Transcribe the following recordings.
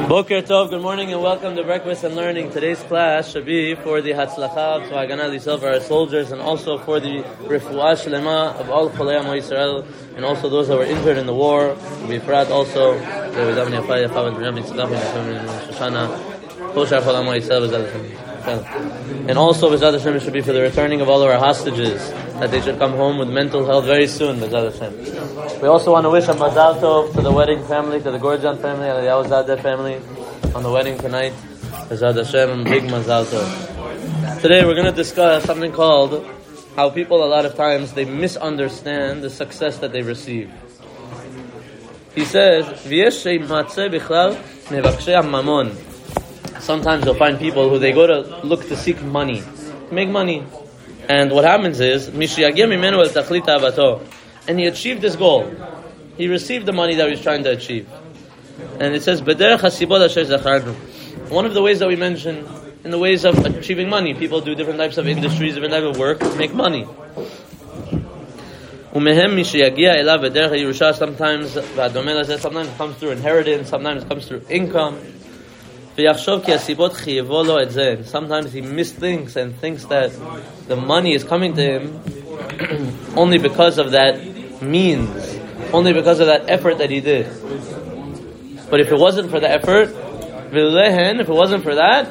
Boker Tov, good morning and welcome to Breakfast and Learning. Today's class should be for the Hatzlacha of Hagana L'Yisrael, our soldiers, and also for the Refuah Shlema of all Cholei Amo Yisrael, and also those that were injured in the war. We pray also and also B'ezrat Hashem, it should be for the returning of all of our hostages, that they should come home with mental health very soon, B'ezrat Hashem. We also want to wish a Mazal Tov to the wedding family, to the Gorjan family, and the Yawazadeh family on the wedding tonight. B'ezrat Hashem, big Mazal Tov. Today we're going to discuss something called how people a lot of times they misunderstand the success that they receive. He says, V'yesh she'matzeh bichlal mevakshei mamon. Sometimes you'll find people who they go to look to seek money, make money. And what happens is, and he achieved his goal. He received the money that he was trying to achieve. And it says, one of the ways that we mention, in the ways of achieving money, people do different types of industries, different types of work, make money. Sometimes it comes through inheritance, sometimes it comes through income. Sometimes he misthinks and thinks that the money is coming to him only because of that means, only because of that effort that he did. But if it wasn't for the effort, if it wasn't for that,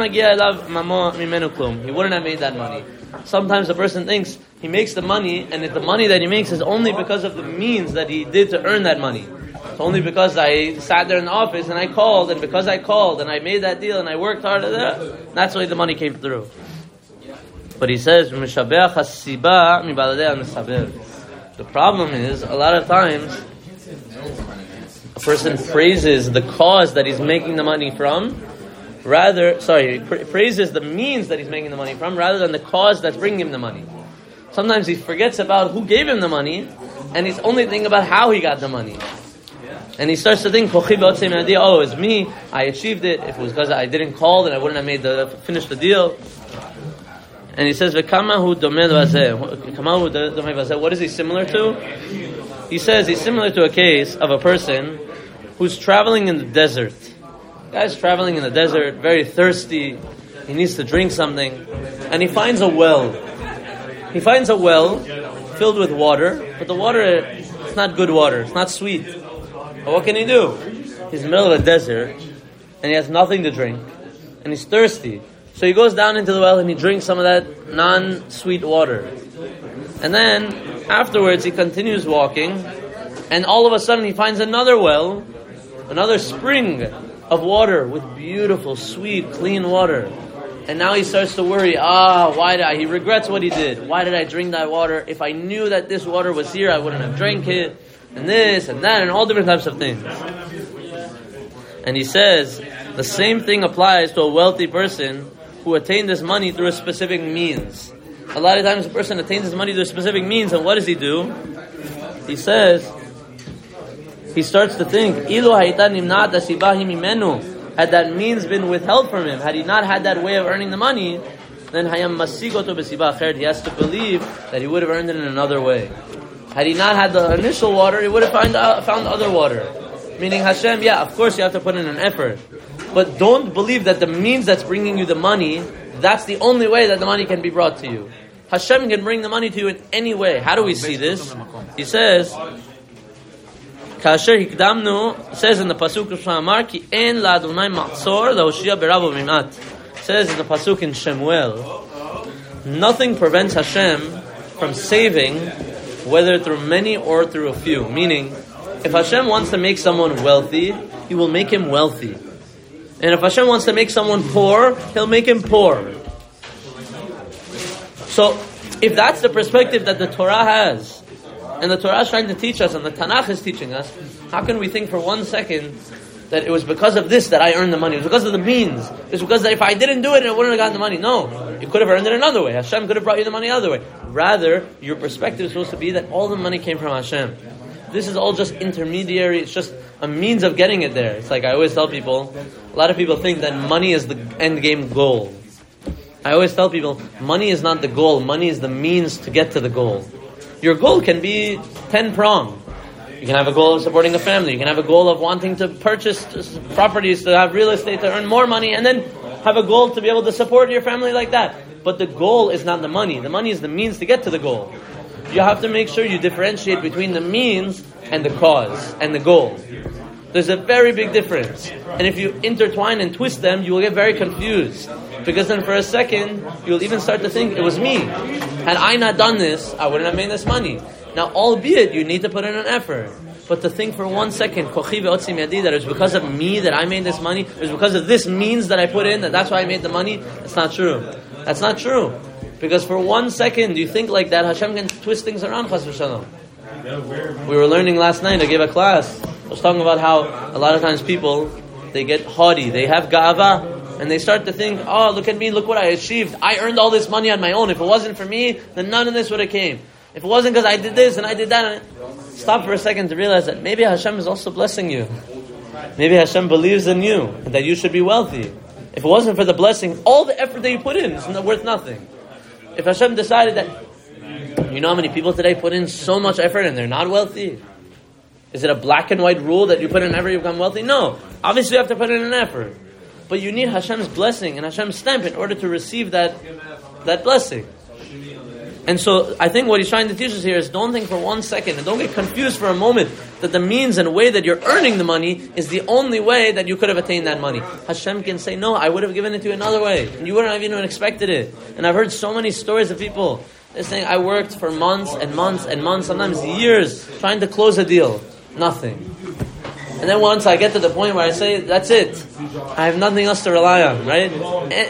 he wouldn't have made that money. Sometimes the person thinks he makes the money, and the money that he makes is only because of the means that he did to earn that money. It's only because I sat there in the office and I called, and because I called and I made that deal and I worked hard at that, that's why the money came through. But he says, the problem is, a lot of times, a person praises the cause that he's making the money from, praises the means that he's making the money from, rather than the cause that's bringing him the money. Sometimes he forgets about who gave him the money, and he's only thinking about how he got the money. And he starts to think, oh, it's me, I achieved it. If it was because I didn't call, then I wouldn't have finished the deal. And he says, what is he similar to? He says he's similar to a case of a person who's traveling in the desert. The guy's traveling in the desert, very thirsty, he needs to drink something, and he finds a well. He finds a well filled with water, but the water is not good water, it's not sweet. But what can he do? He's in the middle of a desert, and he has nothing to drink, and he's thirsty. So he goes down into the well and he drinks some of that non-sweet water. And then, afterwards, he continues walking, and all of a sudden he finds another well, another spring of water with beautiful, sweet, clean water. And now he starts to worry, he regrets what he did. Why did I drink that water? If I knew that this water was here, I wouldn't have drank it. And this and that and all different types of things. And he says the same thing applies to a wealthy person who attained this money through a specific means. A lot of times a person attains his money through a specific means, and what does he do? He says, he starts to think, had that means been withheld from him, had he not had that way of earning the money, then he has to believe that he would have earned it in another way. Had he not had the initial water, he would have found other water. Meaning Hashem, of course you have to put in an effort. But don't believe that the means that's bringing you the money, that's the only way that the money can be brought to you. Hashem can bring the money to you in any way. How do we see this? He says, says in the Pasuk of Shamar, Ki en la'adonai ma'tzor la'hoshia berabo mimat. Says in the Pasuk in Shemuel, nothing prevents Hashem from saving, whether through many or through a few. Meaning, if Hashem wants to make someone wealthy, He will make him wealthy. And if Hashem wants to make someone poor, He'll make him poor. So, if that's the perspective that the Torah has, and the Torah is trying to teach us, and the Tanakh is teaching us, how can we think for 1 second that it was because of this that I earned the money? It was because of the means. It's because that if I didn't do it, I wouldn't have gotten the money. No. You could have earned it another way. Hashem could have brought you the money another way. Rather, your perspective is supposed to be that all the money came from Hashem. This is all just intermediary. It's just a means of getting it there. It's like I always tell people, a lot of people think that money is the end game goal. I always tell people, money is not the goal. Money is the means to get to the goal. Your goal can be 10-pronged. You can have a goal of supporting a family. You can have a goal of wanting to purchase properties, to have real estate, to earn more money, and then have a goal to be able to support your family like that. But the goal is not the money. The money is the means to get to the goal. You have to make sure you differentiate between the means and the cause and the goal. There's a very big difference. And if you intertwine and twist them, you will get very confused. Because then for a second, you'll even start to think, it was me. Had I not done this, I wouldn't have made this money. Now, albeit, you need to put in an effort. But to think for 1 second, that it's because of me that I made this money, it's because of this means that I put in, that's why I made the money, that's not true. That's not true. Because for 1 second, you think like that, Hashem can twist things around, chas v'shalom. We were learning last night, I gave a class, I was talking about how a lot of times people, they get haughty, they have ga'ava, and they start to think, oh, look at me, look what I achieved. I earned all this money on my own. If it wasn't for me, then none of this would have came. If it wasn't because I did this and I did that. Stop for a second to realize that maybe Hashem is also blessing you. Maybe Hashem believes in you, and that you should be wealthy. If it wasn't for the blessing, all the effort that you put in is worth nothing. If Hashem decided that, you know how many people today put in so much effort and they're not wealthy? Is it a black and white rule that you put in effort, you become wealthy? No. Obviously you have to put in an effort. But you need Hashem's blessing and Hashem's stamp in order to receive that blessing. And so I think what he's trying to teach us here is don't think for 1 second and don't get confused for a moment that the means and way that you're earning the money is the only way that you could have attained that money. Hashem can say, no, I would have given it to you another way. And you wouldn't have even expected it. And I've heard so many stories of people. They're saying, I worked for months and months and months, sometimes years, trying to close a deal. Nothing. And then once I get to the point where I say, that's it. I have nothing else to rely on, right? We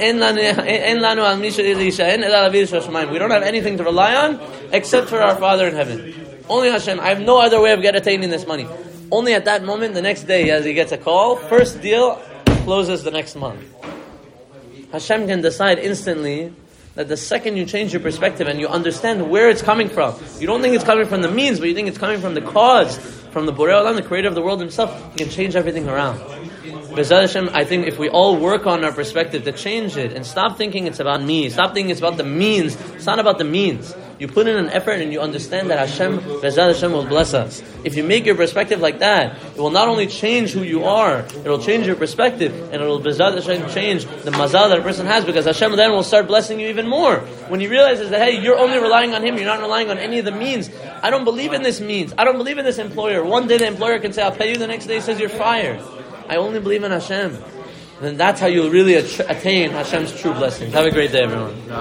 don't have anything to rely on except for our Father in heaven. Only Hashem. I have no other way of attaining this money. Only at that moment, the next day, as he gets a call, first deal closes the next month. Hashem can decide instantly that the second you change your perspective and you understand where it's coming from, you don't think it's coming from the means, but you think it's coming from the cause, from the Borei Olam, the creator of the world himself, he can change everything around. B'ezrat Hashem, I think if we all work on our perspective to change it and stop thinking it's about me, stop thinking it's about the means, it's not about the means. You put in an effort and you understand that Hashem, B'ezrat Hashem, will bless us. If you make your perspective like that, it will not only change who you are, it will change your perspective, and it will B'ezrat Hashem change the mazal that a person has, because Hashem then will start blessing you even more. When he realizes that, hey, you're only relying on him, you're not relying on any of the means. I don't believe in this means. I don't believe in this employer. One day the employer can say, I'll pay you, the next day he says you're fired. I only believe in Hashem. Then that's how you'll really attain Hashem's true blessings. Have a great day, everyone.